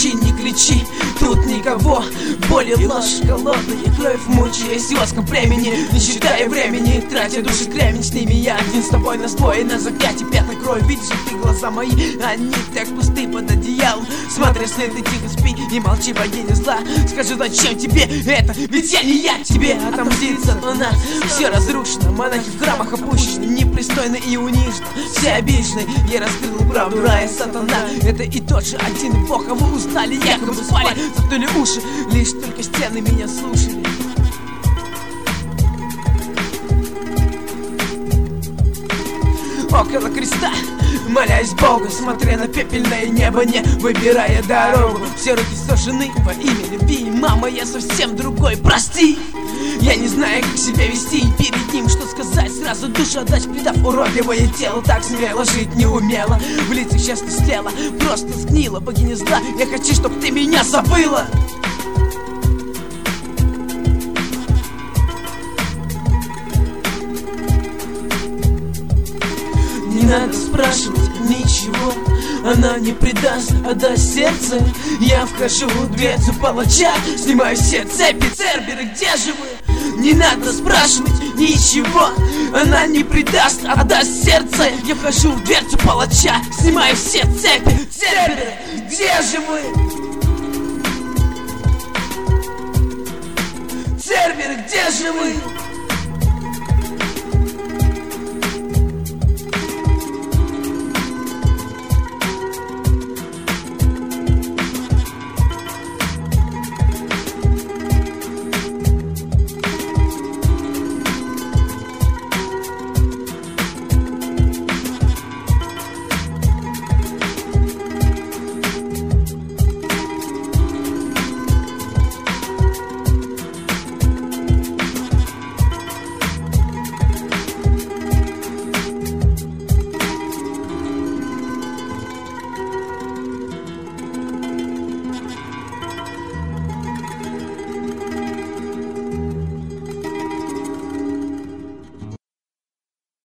молчи, не кричи, тут никого. Боли, ложь, голодная кровь, мучаясь воском племени, не считая времени, тратя души кремень. С ними я один, с тобой на сбой, на закате пятна крови. Видишь ты глаза мои, они так пусты под одеялом. Смотри сны, ты тихо спи и молчи, богиня зла. Скажи, зачем тебе это, ведь я не я. Тебе отомстит сатана, все разрушено, монахи в храмах опущены, непристойно и унижено, все обижены. Я раскрыл правду рая, сатана, это и тот же один бог. А вы узнали, якобы спали, заткнули уши, лишь только стены меня слушали. Около креста, молясь Богу, смотря на пепельное небо, не выбирая дорогу. Все руки сожжены во имя любви. Мама, я совсем другой, прости. Я не знаю, как себя вести и перед ним что сказать. Сразу душу отдать, предав уродливое тело. Так смело жить не умела, в лицах счастье стела, просто сгнила. Богиня зла, я хочу, чтоб ты меня забыла. Не надо спрашивать ничего, она не предаст, отдаст сердце. Я вхожу в дверцу палача, снимаю все цепи. Церберы, где же вы? Не надо спрашивать ничего, она не предаст, отдаст сердце. Я вхожу в дверцу палача, снимаю все цепи. Церберы, где же вы?